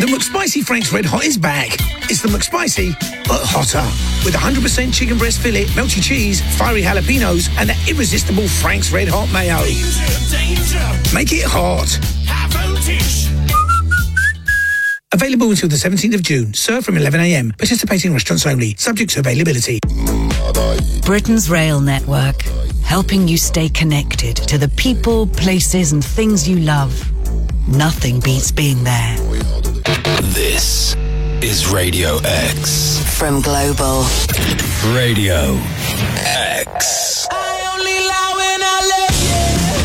The McSpicy Frank's Red Hot is back. It's the McSpicy, but hotter. With 100% chicken breast fillet, melty cheese, fiery jalapenos, and that irresistible Frank's Red Hot mayo. Danger. Make it hot. High voltage. Available until the 17th of June. Served from 11 a.m. Participating restaurants only. Subject to availability. Britain's rail network. Helping you stay connected to the people, places and things you love. Nothing beats being there. This is Radio X. From Global. Radio X. I only lie when I love you.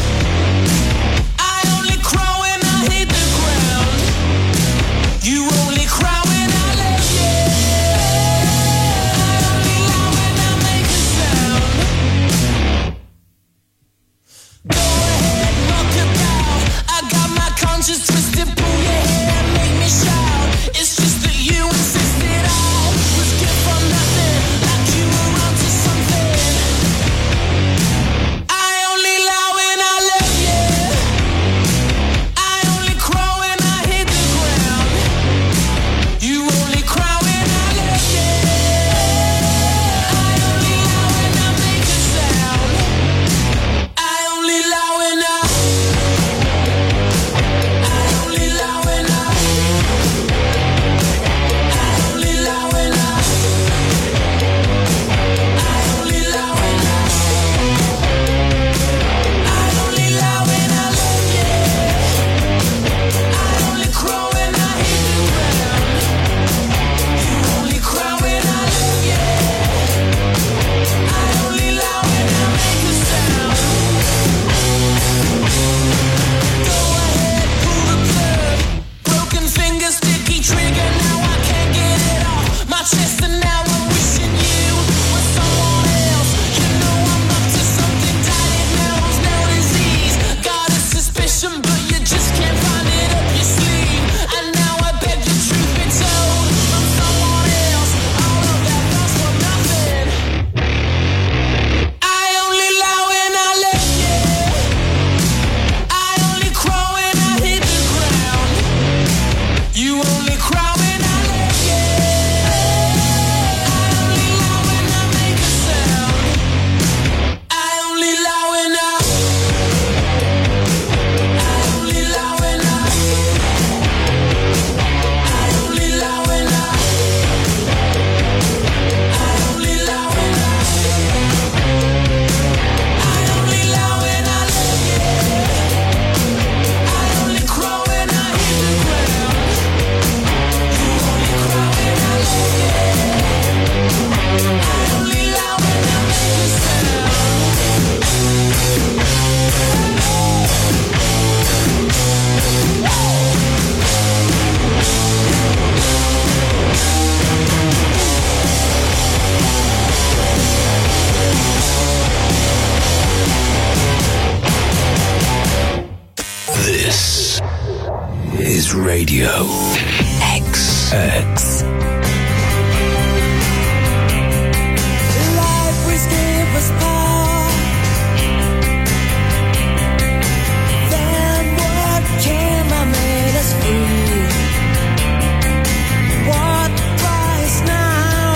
I only cry when I hit the ground. You only cry when I love you. I only lie when I make a sound. Go ahead, rock about. I got my conscience twisted, pull your hair, make me shout. It's just that you insisted I was good for nothing, like you were onto something. I only lie when I love you. I only cry when I hit the ground. You only cry when I love you. I only lie when I make a sound. I only lie when I only lie when I only lie when I only lie when I only lie when I love you. I only cry when I hit the ground. You only cry when I love you. I only lie when I make a sound. Go ahead, pull the plug. Broken finger, sticky trigger. Now I can't get it off my chest, and now I'm wishing you were someone else. You know I'm up to something diagnosed, no disease. Got a suspicion, but you just can't find it up your sleeve. And now I beg the truth be told, I'm someone else. All of that was for nothing. I only lie when I love you. I only cry when I hit the ground. You only cry when I love you. I only lie when I make a sound. I only lie when I only lie when I only lie when I only lie when I only lie when I love you. I only cry when I hit the ground. You only cry when I love you. I only lie when I make a sound. This is Radio X. Life will give us power. Then what came and made us free? What price now?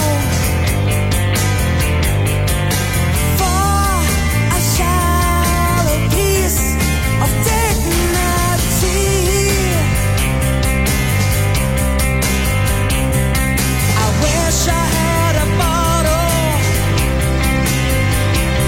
For a shallow piece of dignity. I wish I had a bottle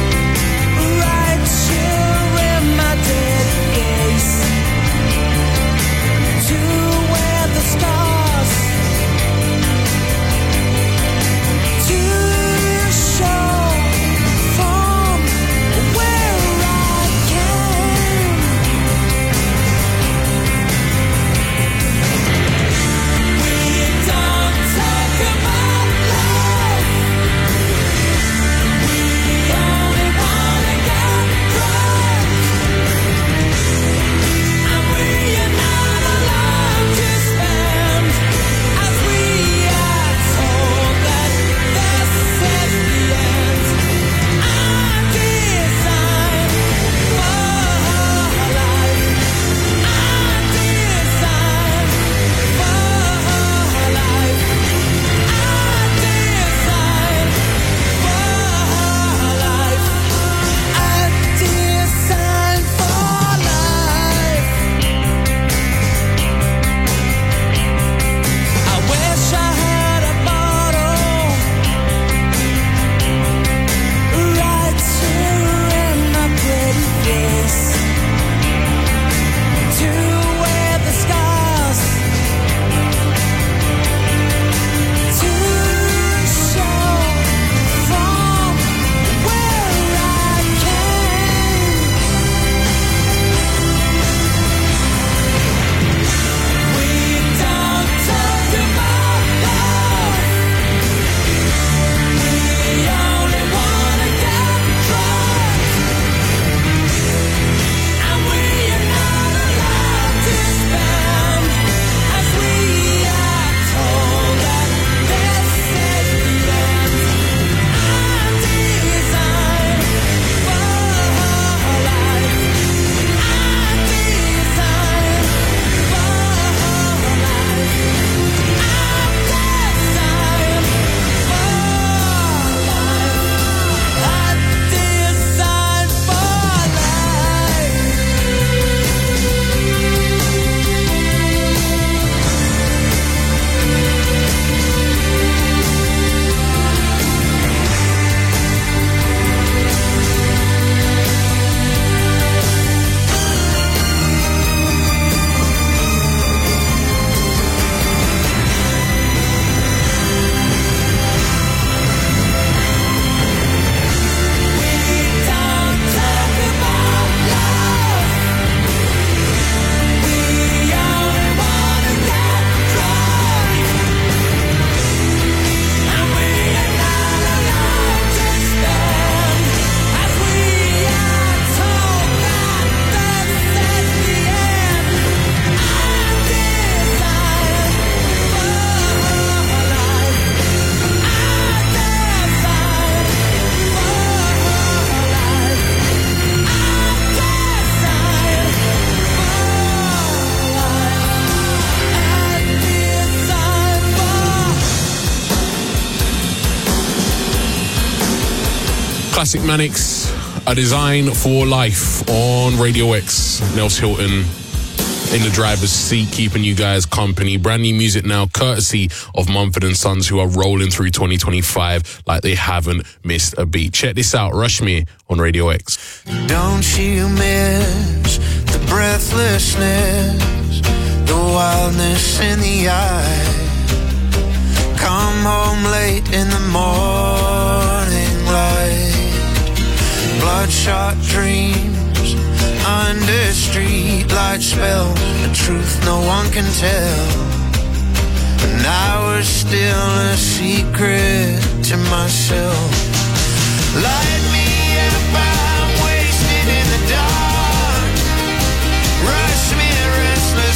Classic Mannix, A Design for Life on Radio X. Nels Hilton in the driver's seat, keeping you guys company. Brand new music now, courtesy of Mumford & Sons, who are rolling through 2025 like they haven't missed a beat. Check this out, Rush Me on Radio X. Don't you miss the breathlessness, the wildness in the eye? Come home late in the morning light, bloodshot dreams under streetlight spells, a truth no one can tell. And I was still a secret to myself. Light me up, I'm wasted in the dark. Rush me, restless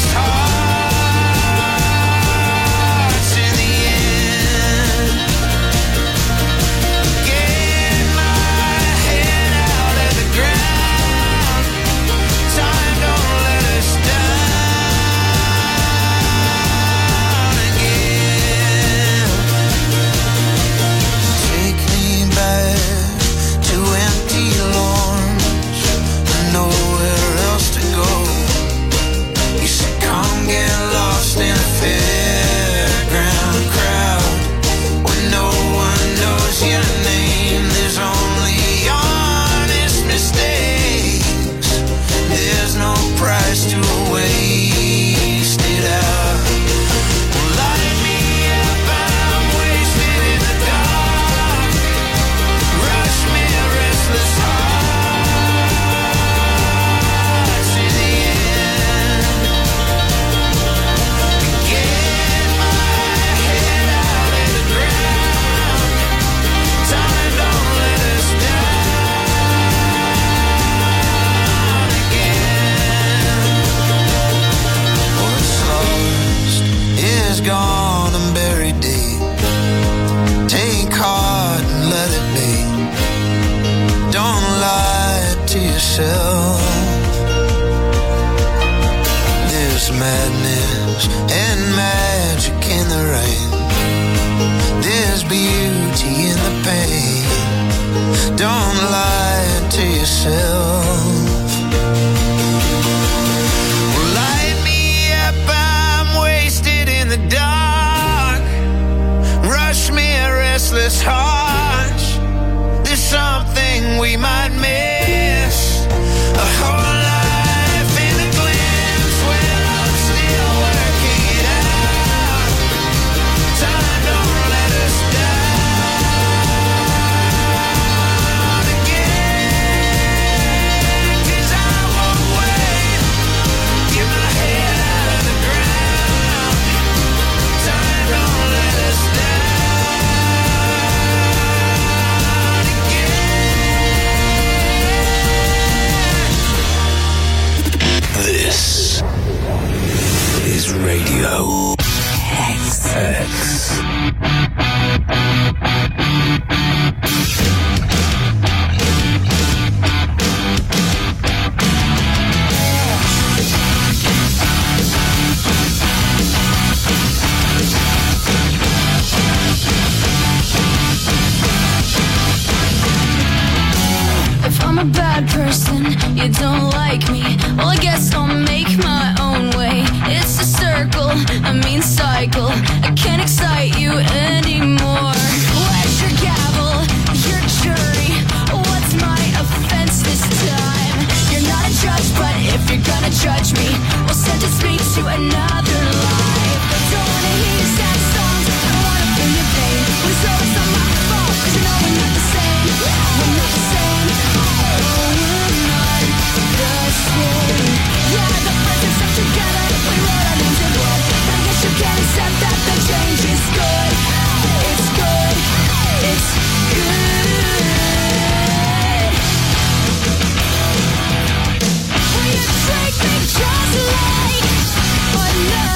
hearts in the end. Get my head out of the ground. Time don't let us down again. Take me back to empty lawns and nowhere else to go. You said come get lost in a fairground crowd when no one knows your name. There's only honest mistakes. There's no price to waste it out. Light me up, I'm wasted in the dark. Rush me, restless hearts in the end. Get my head out of the ground. Time don't let us down again. What's lost is gone and buried deep. Take heart and let it be. Don't lie to yourself. There's madness and magic in the rain. There's beauty in the pain. Don't lie to yourself. Light me up, I'm wasted in the dark. Rush me, a restless heart. There's something we might miss. A whole life in a glimpse when I'm still working it out. Time don't let us down again. 'Cause I won't wait. Get my head out of the ground. Time don't let us down again. This is Radio X. If I'm a bad person, you don't like me. Well, I guess I'll make my own way. It's a circle, a mean cycle. I can't excite you anymore. Where's your gavel, your jury? What's my offense this time? You're not a judge, but if you're gonna judge me, well, sentence me to another life. Don't wanna hear your sad songs, I don't wanna feel your pain. Please know it's not my fault, 'cause you know we're not the same. We're not the same. Yeah, the friends are stuck together. We wrote our names in blood, but I guess you can't accept that the change is good. It's good. It's good. Will you take me just like another?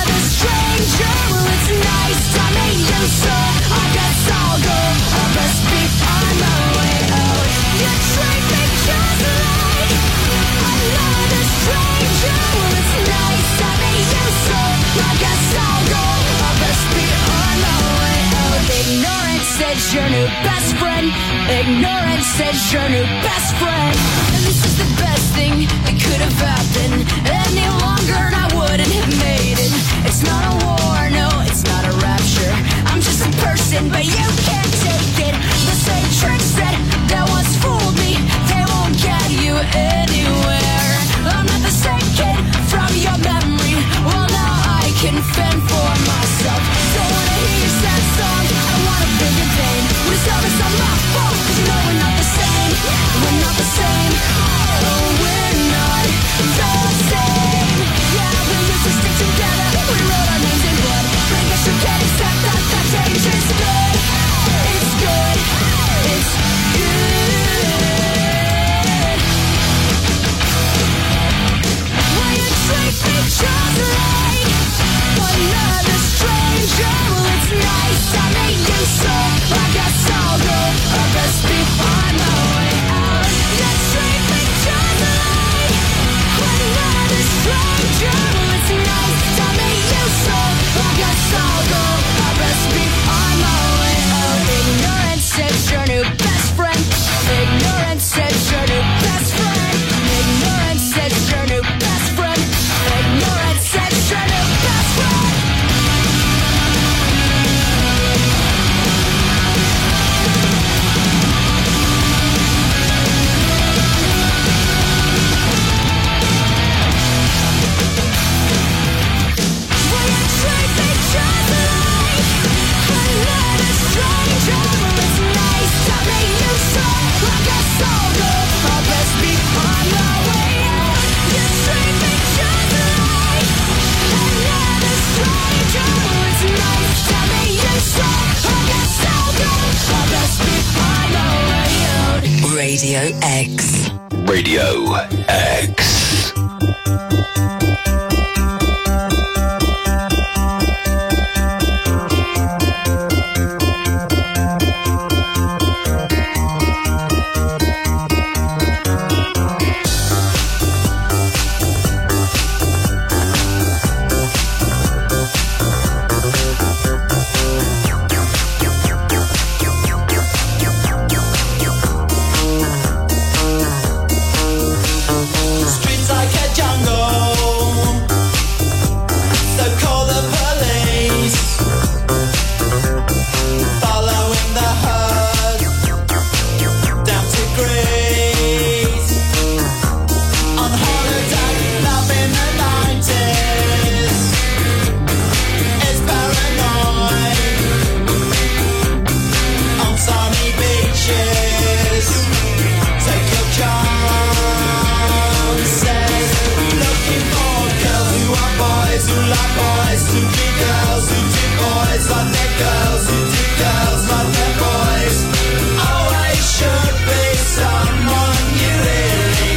your new best friend. Ignorance is your new best friend. And this is the best thing that could have happened. Any longer and I wouldn't have made it. It's not a war, no, it's not a rapture. I'm just a person, but you can't take it. The same tricks that once fooled me, they won't get you anywhere. I'm not the same kid from your memory. Well, now I can fend for myself. Don't wanna hear your sad song, I wanna feel your pain. But it's always not my fault, 'cause you know we're not the same. We're not the same. Oh, we're not the same. Yeah, we used to stick together. We wrote our names in blood. But I guess you can't accept that change is good. It's good. It's good. Will you treat me just like another stranger? Well, it's nice I made you so. I guess I'll go. I best be on my way out. You treat me just like another stranger. Well, it's nice I made you so. I guess I'll go. I best be on my way out. Ignorance is your new best friend. Ignorance is your new best friend. Ignorance is your new best friend. Ignorance is your new best friend. Will you treat me just like another stranger? Well, it's nice to meet you so. I guess I'll go. I best be on my way out. You treat me just like another stranger. Well, it's nice to meet you so. I guess I'll go. I best be on my way out. Radio X. Radio X. Streets like a jungle, so call the police. Following the herd down to Greece. On holiday, love in the 90s. It's paranoid. On sunny beaches, take your chances. Looking for girls who are boys, who like boys, to be girls who do boys like their girls, who do girls like their boys. Always should be someone you really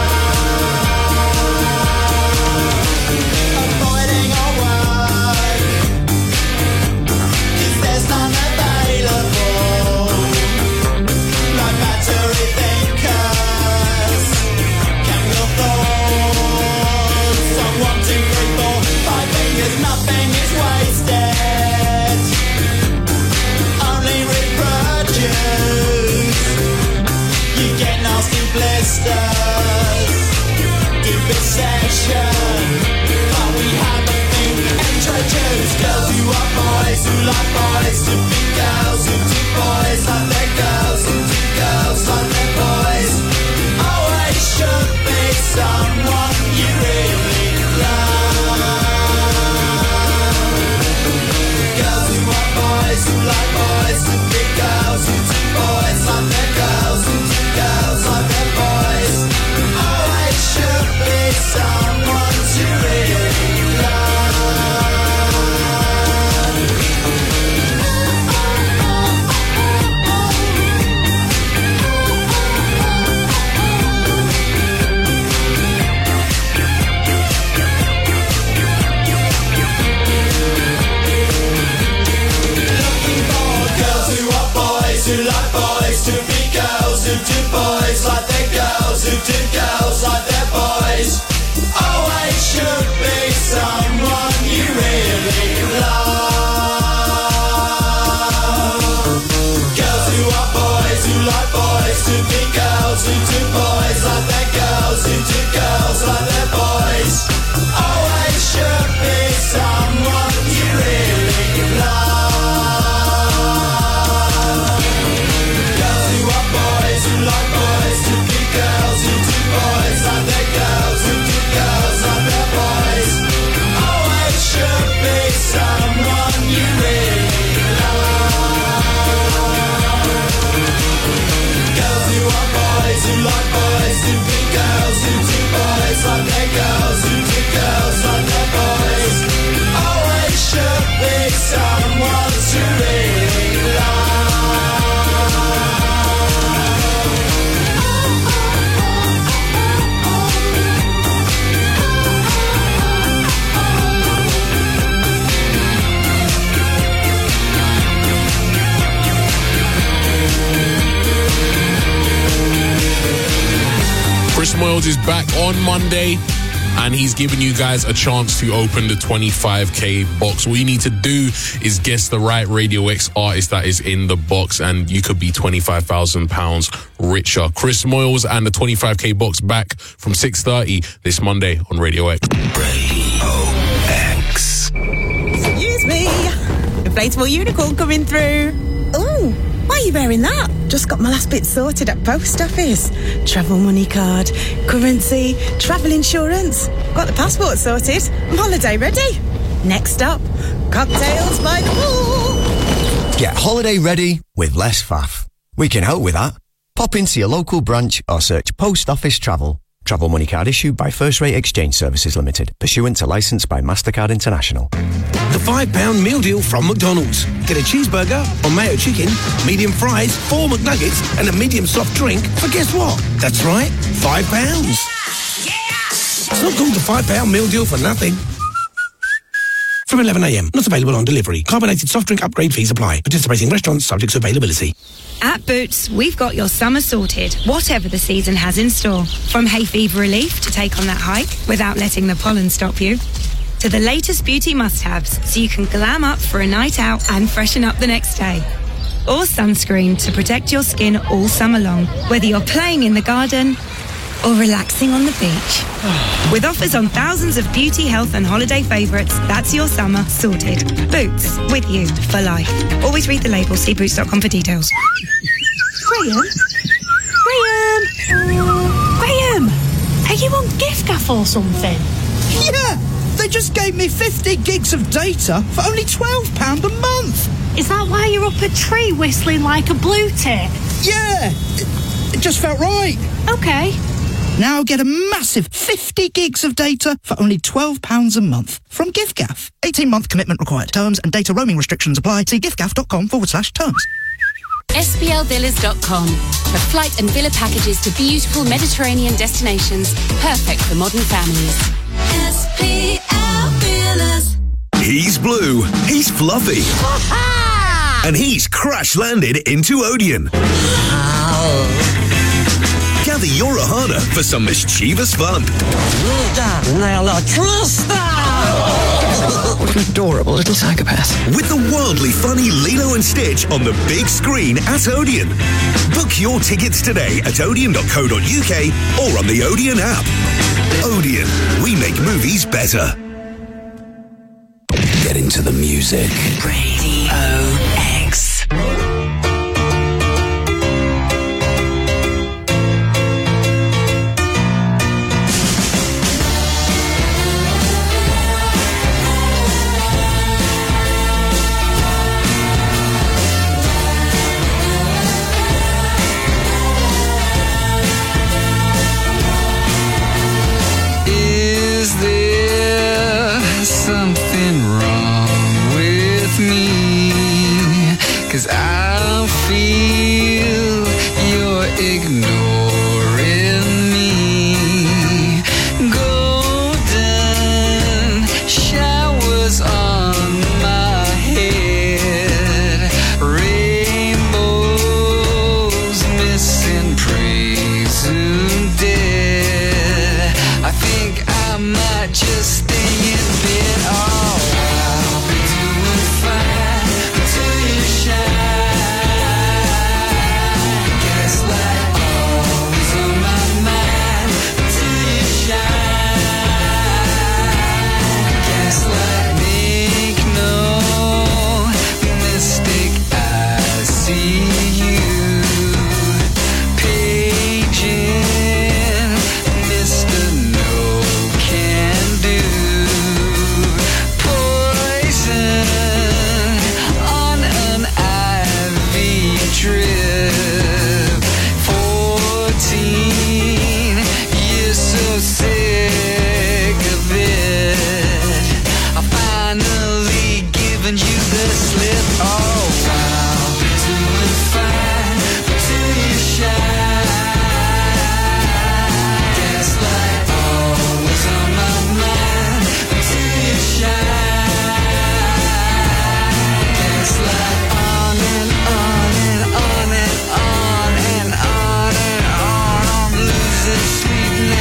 love. Avoiding all work, 'cause there's none available. Like battery thinkers, chemical thoughts. On 1, 2, 3, 4, 5 fingers, nothing is wasted. Only reproduce. You get nasty blisters. Do this session, but we haven't been introduced. Girls who are boys, who like boys, to be girls who do boys like their girls, who do girls like their boys. Always should be someone you really love. Girls who are boys, who like boys, to be girls who do boys like their girls, who do girls like their boys. Always should be someone to really love. Moyles is back on Monday, and he's giving you guys a chance to open the 25k box. All you need to do is guess the right Radio X artist that is in the box, and you could be £25,000 richer. Chris Moyles and the 25k box back from 6:30 this Monday on Radio X. Radio X. Excuse me. Inflatable unicorn coming through. Ooh, why are you wearing that? Just got my last bit sorted at post office. Travel money card, currency, travel insurance. Got the passport sorted. I'm holiday ready. Next stop, cocktails by the pool. Get holiday ready with less faff. We can help with that. Pop into your local branch or search Post Office Travel. Travel money card issued by First Rate Exchange Services Limited, pursuant to licence by MasterCard International. The £5 meal deal from McDonald's. Get a cheeseburger or mayo chicken, medium fries, 4 McNuggets, and a medium soft drink for guess what? That's right, £5. It's not called the £5 meal deal for nothing. From 11 a.m. Not available on delivery. Carbonated soft drink upgrade fees apply. Participating restaurants subject to availability. At Boots, we've got your summer sorted, whatever the season has in store. From hay fever relief to take on that hike without letting the pollen stop you, to the latest beauty must-haves so you can glam up for a night out and freshen up the next day. Or sunscreen to protect your skin all summer long, whether you're playing in the garden or relaxing on the beach. With offers on thousands of beauty, health and holiday favourites, that's your summer sorted. Boots, with you for life. Always read the label, see boots.com for details. Graham? Graham! Are you on giffgaff or something? Yeah! They just gave me 50 gigs of data for only £12 a month! Is that why you're up a tree whistling like a blue tit? Yeah! It just felt right. Okay. Now get a massive 50 gigs of data for only £12 a month from giffgaff. 18-month commitment required. Terms and data roaming restrictions apply. See giffgaff.com/terms. SPLvillas.com for flight and villa packages to beautiful Mediterranean destinations, perfect for modern families. SPL Villas. He's blue, he's fluffy, and he's crash-landed into Odeon. Gather your Ohana for some mischievous fun. What an adorable little psychopath. With the wildly funny Lilo and Stitch on the big screen at Odeon. Book your tickets today at odeon.co.uk or on the Odeon app. Odeon, we make movies better. Get into the music. Radio X. Is there something wrong with me? 'Cause I feel you're ignoring me. Golden showers on my head, rainbows missing, presumed dead. I think I might just stay in bed. Oh, I'll be doing fine until you shine. Gaslight always on my mind until you shine. Gaslight, make no mistake, I see you. Paging Mr. No Can Do. Poison on an IV drip. 14 years so sick of it. I finally given you the slip. Oh, I'll be doing fine until you shine. Gaslight always on my mind until you shine. Gaslight on and on and on and on and on and on. I'm losing sleep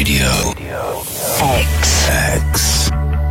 Radio X.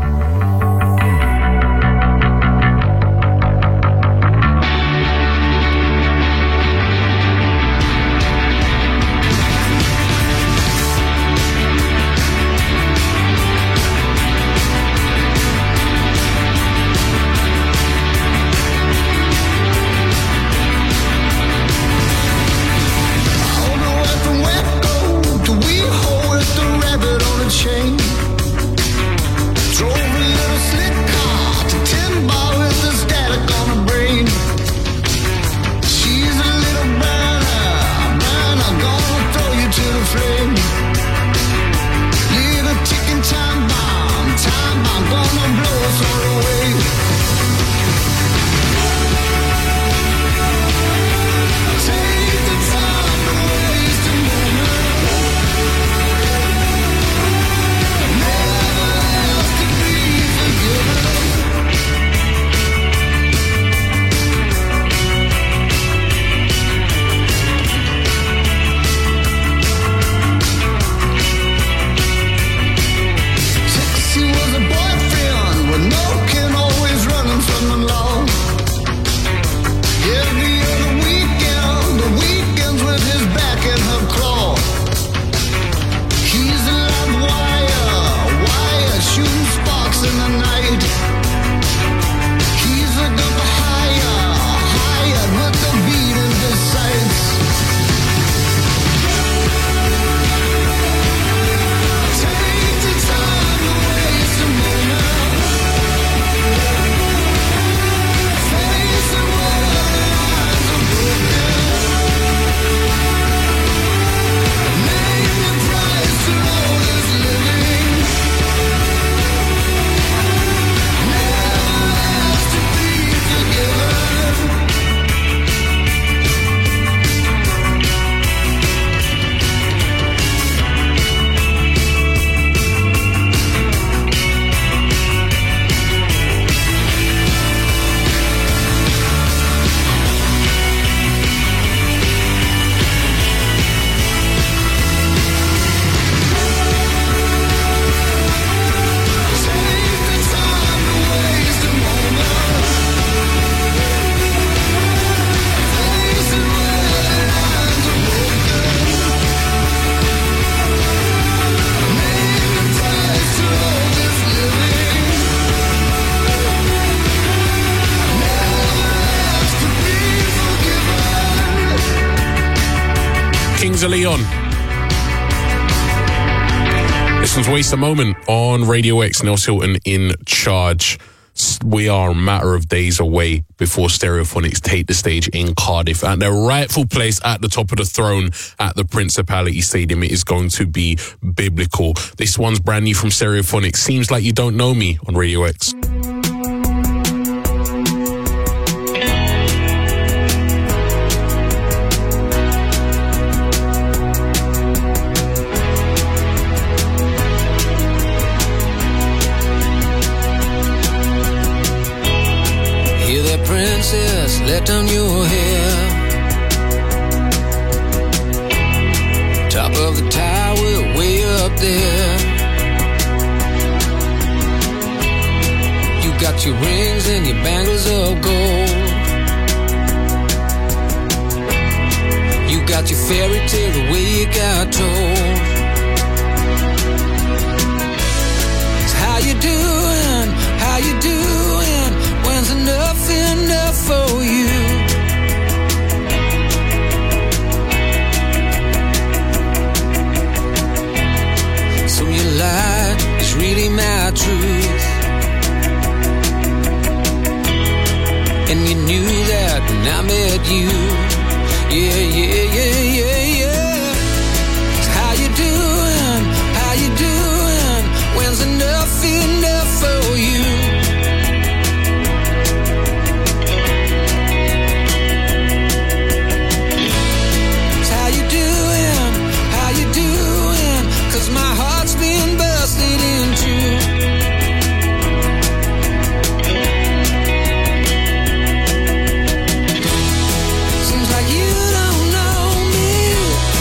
Chain. Drove a little slick car to Timber with the static on her brain. She's a little burner, gonna throw you to the flame. Little ticking time bomb, gonna blow us all away. Take the time to waste a moment. Kings of Leon. This one's Waste a Moment on Radio X. Nels Hilton in charge. We are a matter of days away before Stereophonics take the stage in Cardiff at their rightful place at the top of the throne at the Principality Stadium. It is going to be biblical. This one's brand new from Stereophonics. Seems Like You Don't Know Me on Radio X. Princess, let down your hair. Top of the tower, way up there. You got your rings and your bangles of gold. You got your fairy tale the way you got told. So how you doing? How you doing? When's enough for you? So your light is really my truth, and you knew that when I met you. Yeah. So how you doing? How you doing? When's enough for you? My heart's been busted into. Seems like you don't know me.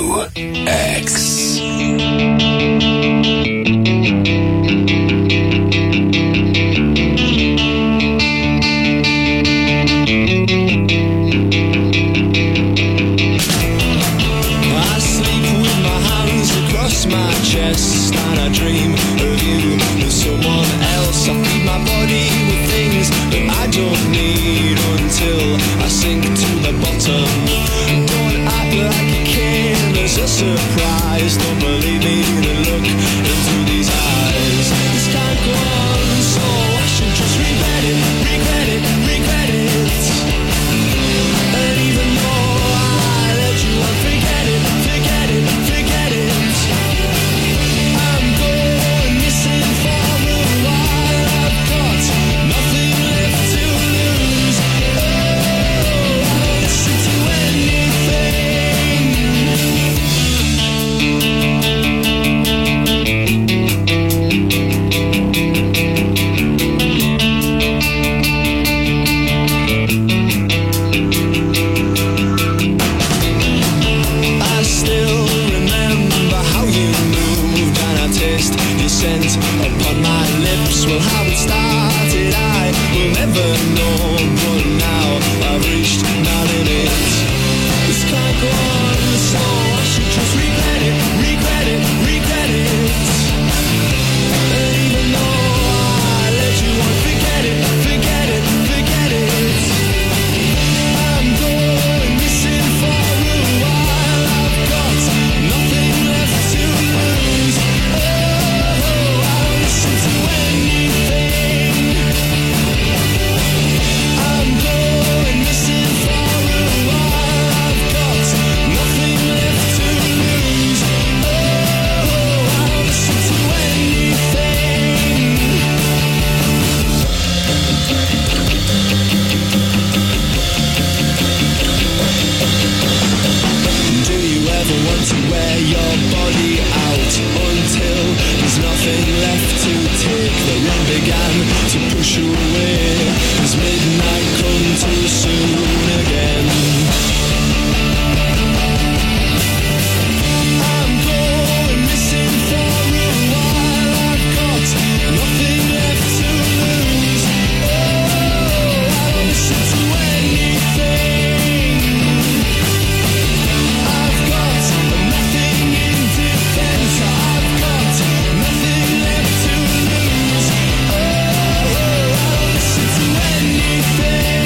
X. I sleep with my hands across my chest and I dream of you with someone else. I feed my body with things that I don't need until I sink to the bottom. Don't act like you came as a surprise. Don't believe me, then look into these eyes. This can't go on, so I should just regret it, regret it, regret it. And even though I let you on, forget it, forget it, forget it. I'm going missing for a while. I've got nothing left to lose. Oh, I'll listen to anything. I still remember how you moved and I taste your scent upon my lips. Well, how it started I will never know, but now I've reached my limit. This can't go on, so I should just regret it, regret it, regret it. And even though I let you on, forget it, forget it, forget it. I'm going missing for a while. I've got nothing left to lose. Oh, I'll listen to anything. I'm going missing for a while. I've got nothing left to lose. Oh, I'll listen to anything. Do you ever want to wear your body out until there's nothing left to take? The run began to push you away as midnight come too soon again. I'm going missing for a while. I've got nothing left to lose. Oh, I'll listen to anything. I've got nothing in defense. I've got nothing left to lose. Oh, I'll listen to anything.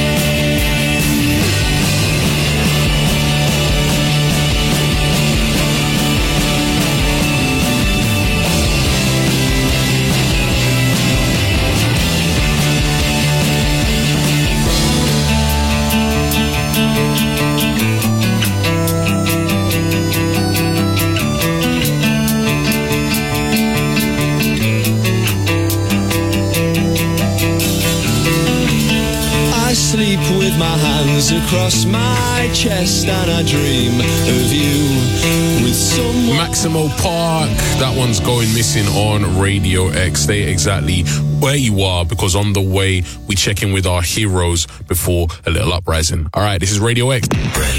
I sleep with my hands across my chest and I dream of you with someone. Maximo Park, that one's going missing on Radio X. Stay exactly where you are, because on the way we check in with our heroes before a little uprising. All right, this is Radio X.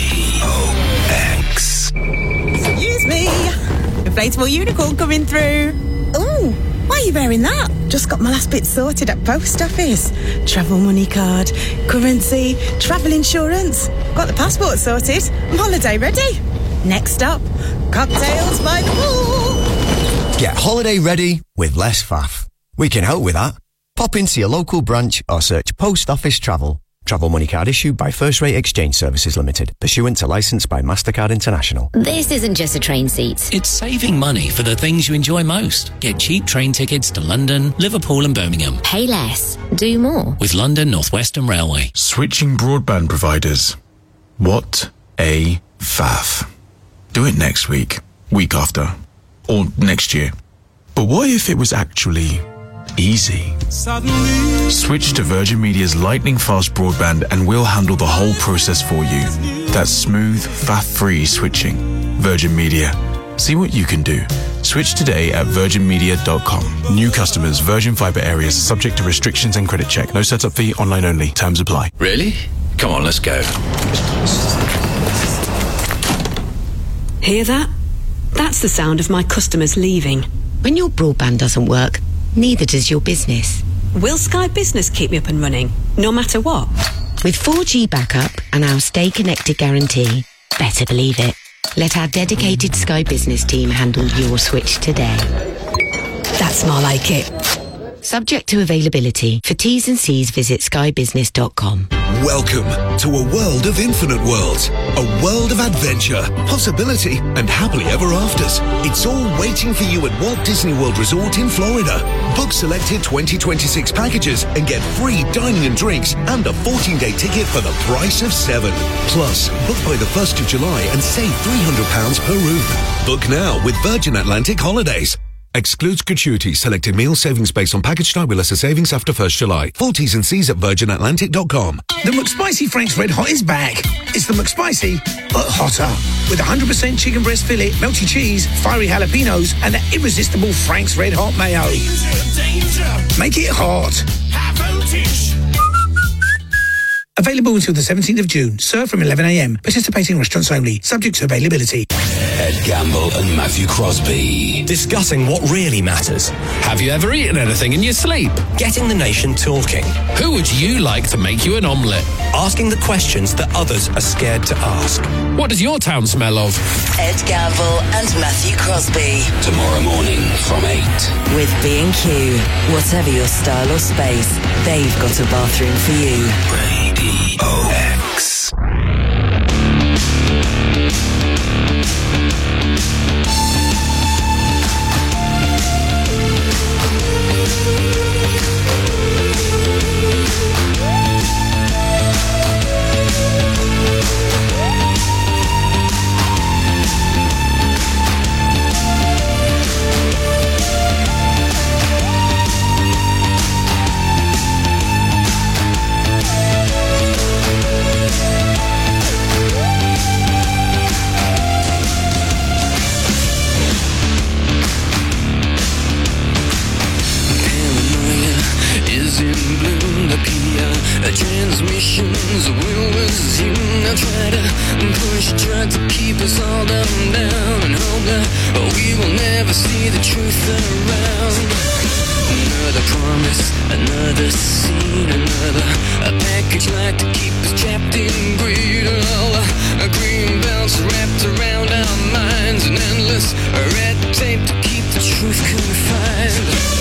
X. Excuse me. Inflatable unicorn coming through. Ooh, why are you wearing that? Just got my last bit sorted at post office. Travel money card, currency, travel insurance. Got the passport sorted. I'm holiday ready. Next stop, cocktails by the pool. Get holiday ready with less faff. We can help with that. Pop into your local branch or search Post Office Travel. Travel money card issued by First Rate Exchange Services Limited, pursuant to licence by MasterCard International. This isn't just a train seat. It's saving money for the things you enjoy most. Get cheap train tickets to London, Liverpool and Birmingham. Pay less. Do more. With London North Western Railway. Switching broadband providers. What a faff. Do it next week, week after, or next year. But what if it was actually easy? Switch to Virgin Media's lightning fast broadband and we'll handle the whole process for you. That's smooth, faff-free switching. Virgin Media. See what you can do. Switch today at virginmedia.com. New customers, Virgin Fibre areas, subject to restrictions and credit check. No setup fee, online only. Terms apply. Really? Come on, let's go. Hear that? That's the sound of my customers leaving. When your broadband doesn't work, neither does your business. Will Sky Business keep me up and running, no matter what? With 4G backup and our Stay Connected guarantee, better believe it. Let our dedicated Sky Business team handle your switch today. That's more like it. Subject to availability. For T's and C's, visit skybusiness.com. Welcome to a world of infinite worlds, a world of adventure, possibility, and happily ever afters. It's all waiting for you at Walt Disney World Resort in Florida. Book selected 2026 packages and get free dining and drinks and a 14-day ticket for the price of 7. Plus, book by the 1st of July and save £300 per room. Book now with Virgin Atlantic Holidays. Excludes gratuities. Selected meal savings based on package type with lesser savings after 1st July. Full T's and C's at virginatlantic.com. The McSpicy Frank's Red Hot is back. It's the McSpicy, but hotter. With 100% chicken breast fillet, melty cheese, fiery jalapenos, and that irresistible Frank's Red Hot mayo. Danger. Make it hot. High voltage. Available until the 17th of June. Served from 11 a.m. Participating restaurants only. Subject to availability. Ed Gamble and Matthew Crosby. Discussing what really matters. Have you ever eaten anything in your sleep? Getting the nation talking. Who would you like to make you an omelette? Asking the questions that others are scared to ask. What does your town smell of? Ed Gamble and Matthew Crosby. Tomorrow morning from 8. With B&Q. Whatever your style or space, they've got a bathroom for you. Radio X. Transmissions will resume. Now try to keep us all down and hope that we will never see the truth around. Another promise, another scene, another package like to keep us trapped in greed. All a green belts wrapped around our minds, an endless red tape to keep the truth confined.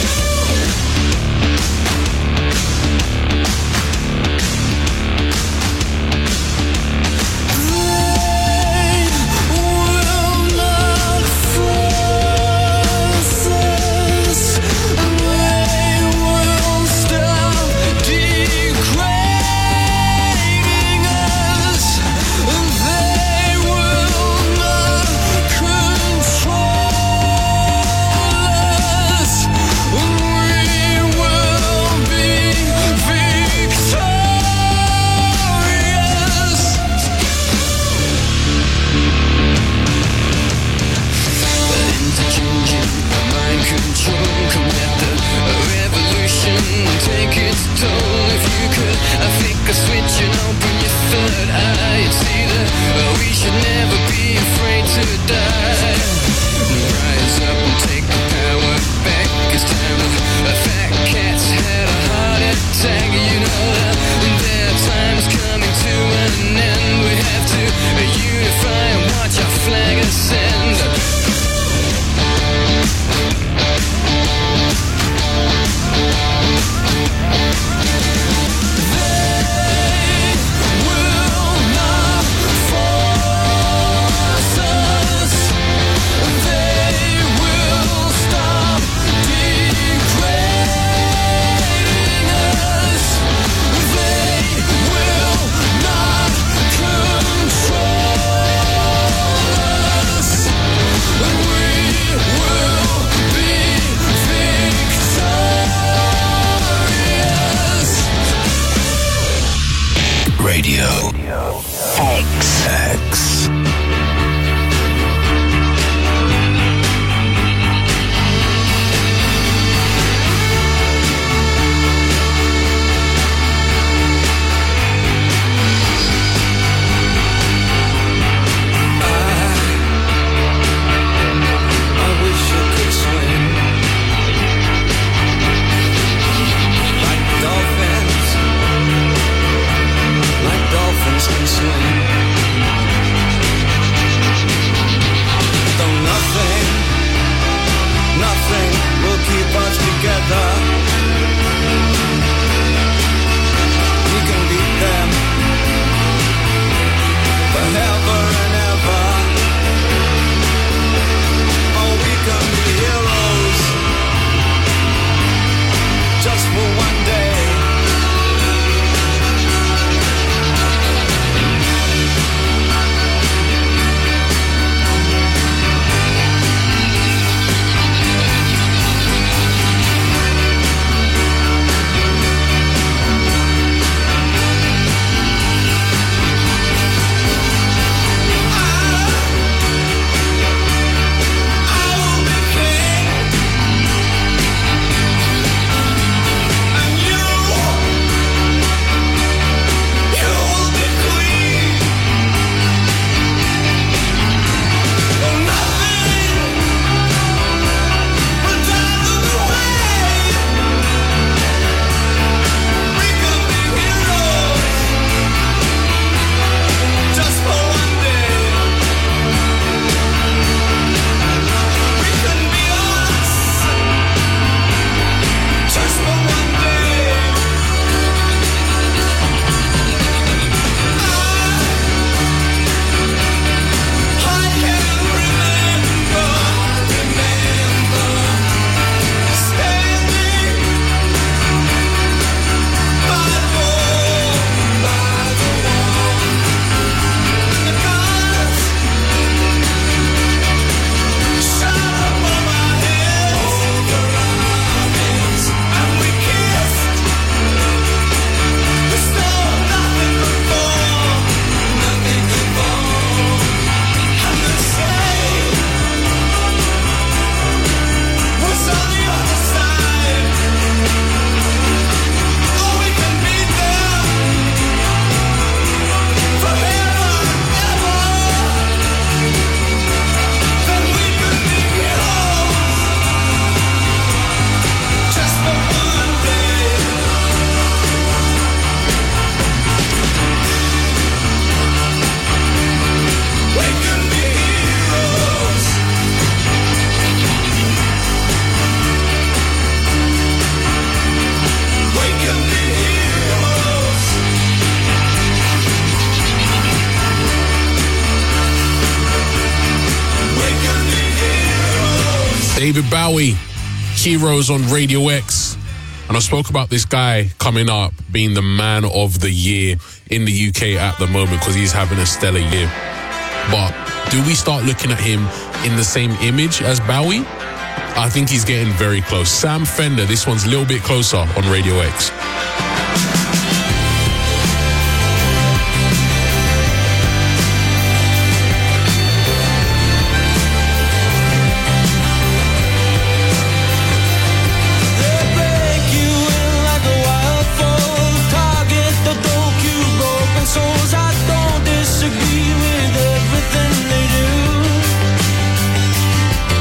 David Bowie, Heroes on Radio X. And I spoke about this guy coming up being the man of the year in the UK at the moment because he's having a stellar year. But do we start looking at him in the same image as Bowie? I think he's getting very close. Sam Fender, this one's a little bit closer on Radio X.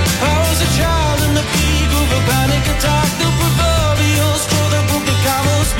Attack the proverbial straw that broke the camel's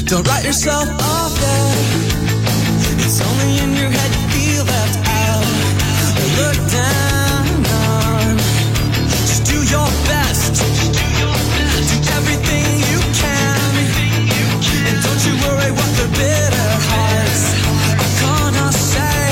Don't write yourself off yet. It's only in your head you feel left out. Look down on. Just do your best. Do everything you can. And don't you worry what the bitter hearts are gonna say.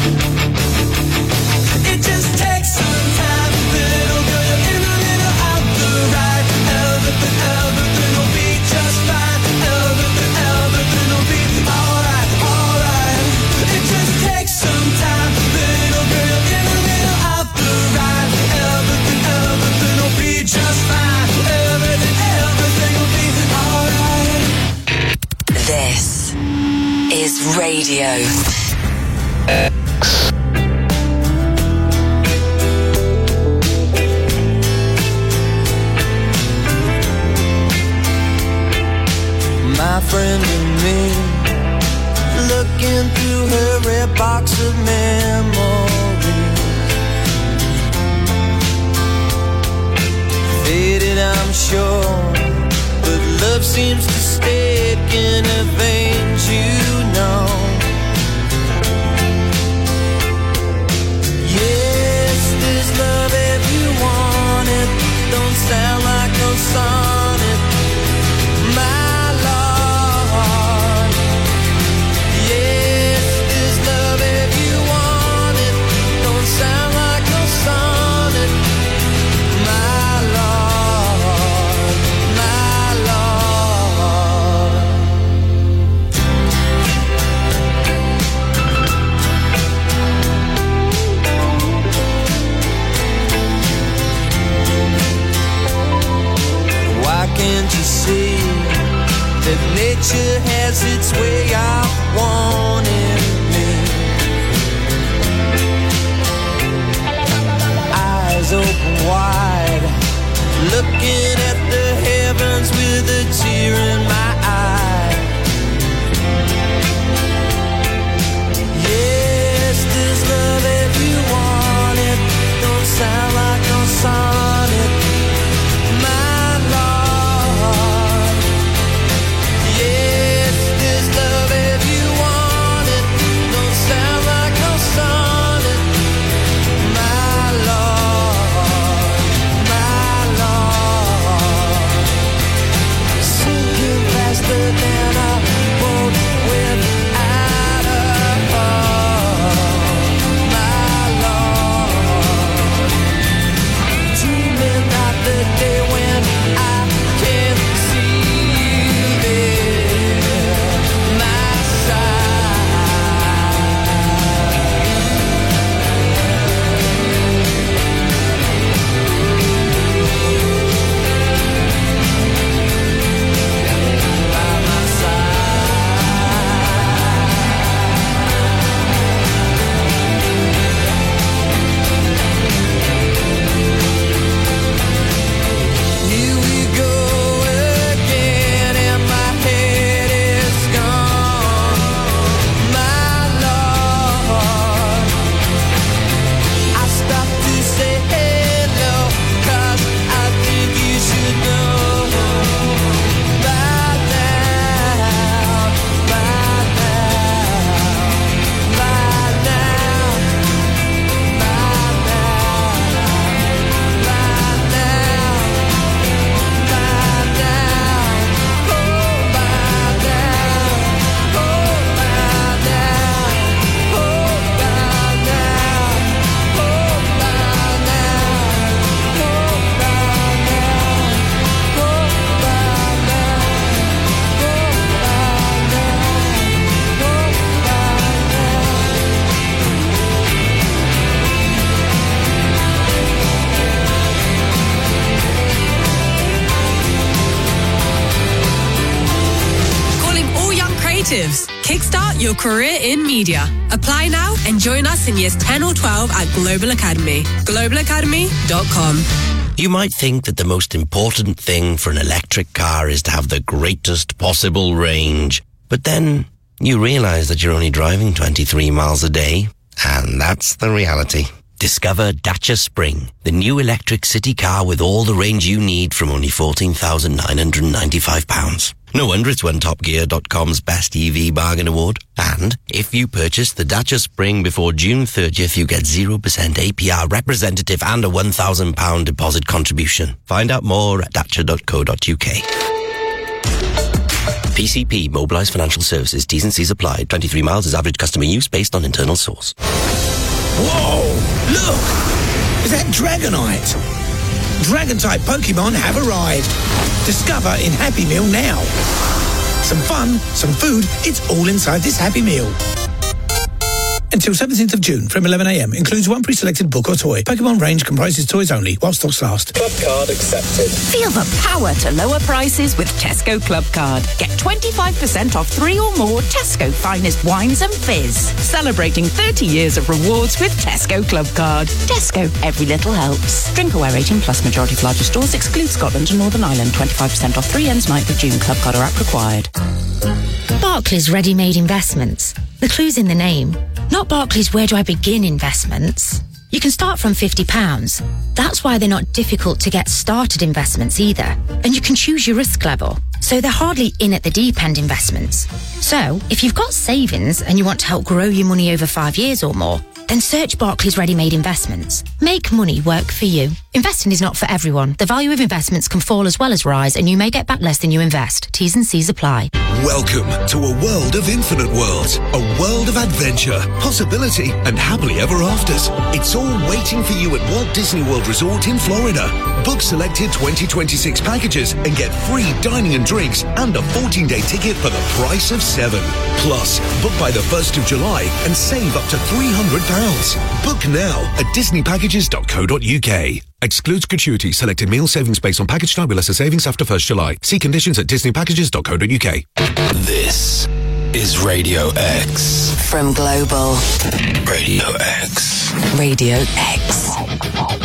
It just takes some time, little girl. You're in the middle of the ride. Everything will be just fine. Everything will be alright, alright. It just takes some time, little girl. You're in the middle of the ride. Everything will be just fine. Everything will be alright. This is Radio X. My friend and me, looking through her red box of memories. Faded, I'm sure, but love seems to stick in her veins, you know. Yes, there's love if you want it. Don't sound like no sonnet. My Lord, yes, there's love if you want it. Don't sound like no sonnet. My Lord, my Lord. Why can't you see that nature has its way of wanting me? Eyes open wide, looking at the heavens with a tear in my eye. Yes, there's love if you want it. Don't sound like no sonnet. My Lord, yes, there's love if you want it. Don't sound like no sonnet. My Lord, my Lord. Sinking faster than a boat without a hull. My Lord, dreaming of the day when I can see you there, my Here we go again, and my head is gone. My Lord, I stopped to say hello, 'cause I think you should know. By now, by now, by now, by now, by Calling all young creatives. Kickstart your career in media. Apply now and join us in years 10 or 12 at Global Academy. globalacademy.com. You might think that the most important thing for an electric car is to have the greatest possible range. But then you realize that you're only driving 23 miles a day. And that's the reality. Discover Dacia Spring, the new electric city car with all the range you need from only £14,995. No wonder it's won TopGear.com's Best EV Bargain Award. And if you purchase the Dacia Spring before June 30th, you get 0% APR representative and a £1,000 deposit contribution. Find out more at dacia.co.uk. PCP, Mobilised Financial Services, T's and C's applied. 23 miles is average customer use based on internal source. Whoa! Look! Is that Dragonite? Dragon-type Pokemon have arrived. Discover in Happy Meal now. Some fun, some food, it's all inside this Happy Meal. Until 17th of June from 11 a.m. Includes one pre-selected book or toy. Pokemon range comprises toys only while stocks last. Club card accepted. Feel the power to lower prices with Tesco Club Card. Get 25% off 3 or more Tesco finest wines and fizz. Celebrating 30 years of rewards with Tesco Club Card. Tesco, every little helps. Drink aware 18 plus, majority of larger stores exclude Scotland and Northern Ireland. 25% off 3 ends 9th of June. Club Card or app required. Barclays Ready-Made Investments. The clue's in the name. Not Barclays Where Do I Begin investments. You can start from £50. That's why they're not difficult to get started investments either. And you can choose your risk level. So they're hardly in at the deep end investments. So if you've got savings and you want to help grow your money over 5 years or more, then search Barclays Ready-Made Investments. Make money work for you. Investing is not for everyone. The value of investments can fall as well as rise, and you may get back less than you invest. T's and C's apply. Welcome to a world of infinite worlds, a world of adventure, possibility, and happily ever afters. It's all waiting for you at Walt Disney World Resort in Florida. Book selected 2026 packages and get free dining and drinks and a 14-day ticket for the price of 7. Plus, book by the 1st of July and save up to £300. Book now at disneypackages.co.uk. Excludes gratuity. Selected meal savings based on package type with lesser savings after 1st July. See conditions at disneypackages.co.uk. This is Radio X. From Global. Radio X. Radio X.